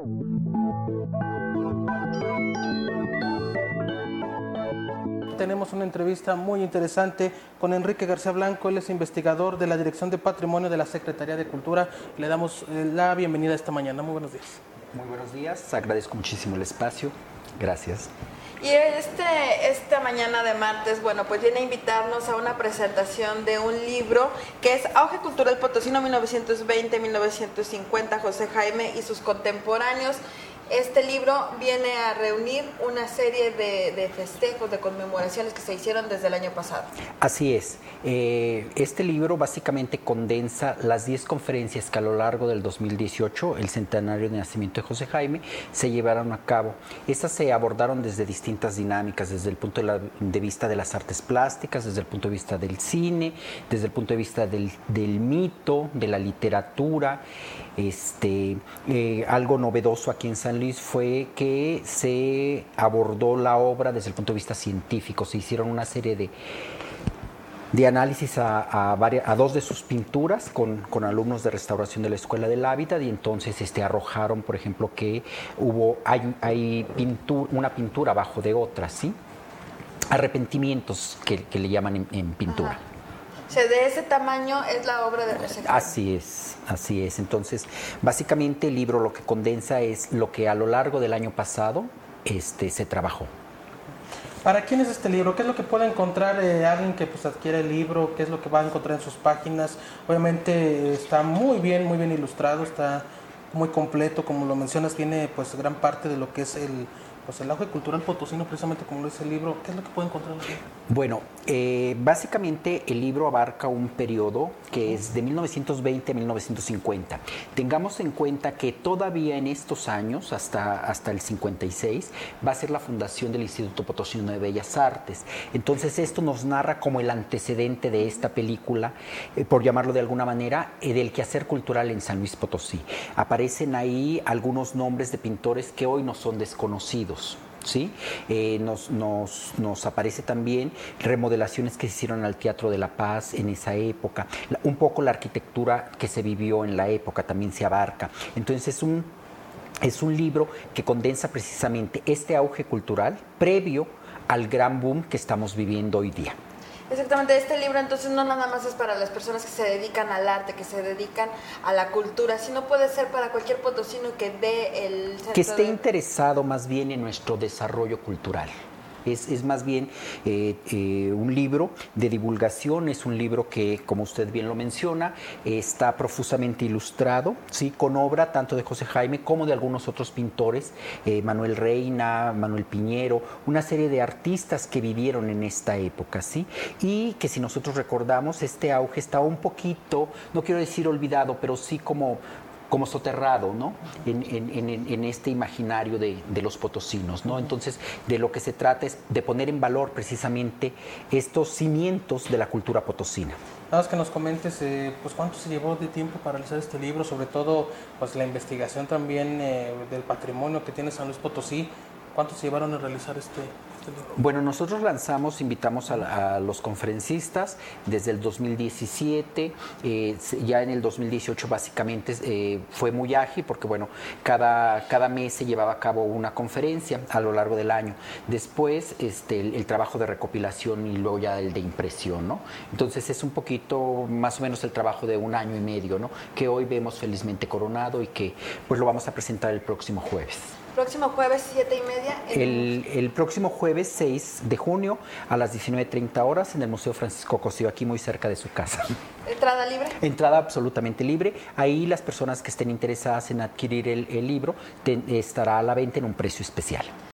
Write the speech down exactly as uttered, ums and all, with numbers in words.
Tenemos una entrevista muy interesante con Enrique García Blanco. Él es investigador de la Dirección de Patrimonio de la Secretaría de Cultura. Le damos la bienvenida esta mañana. Muy buenos días. Muy buenos días, agradezco muchísimo el espacio. Gracias. Y este, esta mañana de martes, bueno, pues viene a invitarnos a una presentación de un libro que es Auge Cultural Potosino mil novecientos veinte a mil novecientos cincuenta, José Jaime y sus contemporáneos. Este libro viene a reunir una serie de, de festejos, de conmemoraciones que se hicieron desde el año pasado. Así es. Eh, este libro básicamente condensa las diez conferencias que a lo largo del dos mil dieciocho, el centenario de nacimiento de José Jaime, se llevaron a cabo. Estas se abordaron desde distintas dinámicas, desde el punto de, la, de vista de las artes plásticas, desde el punto de vista del cine, desde el punto de vista del, del mito, de la literatura. Este, eh, algo novedoso aquí en San Luis fue que se abordó la obra desde el punto de vista científico. Se hicieron una serie de, de análisis a, a, varias, a dos de sus pinturas con, con alumnos de restauración de la Escuela del Hábitat, y entonces este, arrojaron, por ejemplo, que hubo hay, hay pintura, una pintura abajo de otra, ¿sí? Arrepentimientos que, que le llaman en, en pintura. Ajá. O sea, de ese tamaño es la obra de José Jaime. Así es, así es. Entonces, básicamente el libro lo que condensa es lo que a lo largo del año pasado este, se trabajó. ¿Para quién es este libro? ¿Qué es lo que puede encontrar eh, alguien que pues, adquiere el libro? ¿Qué es lo que va a encontrar en sus páginas? Obviamente está muy bien, muy bien ilustrado, está muy completo, como lo mencionas, tiene pues gran parte de lo que es el... Pues el auge cultural potosino, precisamente como lo dice el libro. ¿Qué es lo que puede encontrar aquí? Bueno, eh, básicamente el libro abarca un periodo que es de mil novecientos veinte a mil novecientos cincuenta. Tengamos en cuenta que todavía en estos años, hasta, hasta el cincuenta y seis, va a ser la fundación del Instituto Potosino de Bellas Artes. Entonces esto nos narra como el antecedente de esta película, eh, por llamarlo de alguna manera, eh, del quehacer cultural en San Luis Potosí. Aparecen ahí algunos nombres de pintores que hoy no son desconocidos. ¿Sí? Eh, nos, nos, nos aparece también remodelaciones que se hicieron al Teatro de la Paz en esa época, la, un poco la arquitectura que se vivió en la época también se abarca. Entonces es un, es un libro que condensa precisamente este auge cultural previo al gran boom que estamos viviendo hoy día. Exactamente, este libro entonces no nada más es para las personas que se dedican al arte, que se dedican a la cultura, sino puede ser para cualquier potosino que ve el centro que esté de... interesado más bien en nuestro desarrollo cultural. Es, es más bien eh, eh, un libro de divulgación, es un libro que, como usted bien lo menciona, eh, está profusamente ilustrado, ¿sí? Con obra tanto de José Jaime como de algunos otros pintores, eh, Manuel Reina, Manuel Piñero, una serie de artistas que vivieron en esta época, ¿sí? Y que si nosotros recordamos, este auge está un poquito, no quiero decir olvidado, pero sí como... como soterrado, ¿no? En, en, en, en este imaginario de, de los potosinos, ¿no? Entonces, de lo que se trata es de poner en valor precisamente estos cimientos de la cultura potosina. Nada más que nos comentes, eh, pues cuánto se llevó de tiempo para realizar este libro, sobre todo, pues la investigación también eh, del patrimonio que tiene San Luis Potosí. ¿Cuánto se llevaron a realizar este, este libro? Bueno, nosotros lanzamos, invitamos a, a los conferencistas desde el dos mil diecisiete, eh, ya en el dos mil dieciocho básicamente eh, fue muy ágil porque bueno, cada, cada mes se llevaba a cabo una conferencia a lo largo del año. Después este, el, el trabajo de recopilación y luego ya el de impresión, ¿no? Entonces es un poquito más o menos el trabajo de un año y medio, ¿no? Que hoy vemos felizmente coronado y que pues lo vamos a presentar el próximo jueves. Próximo jueves, siete y media. El, el próximo jueves seis de junio a las diecinueve treinta horas en el Museo Francisco Cosío, aquí muy cerca de su casa. ¿Entrada libre? Entrada absolutamente libre. Ahí las personas que estén interesadas en adquirir el, el libro te, estará a la venta en un precio especial.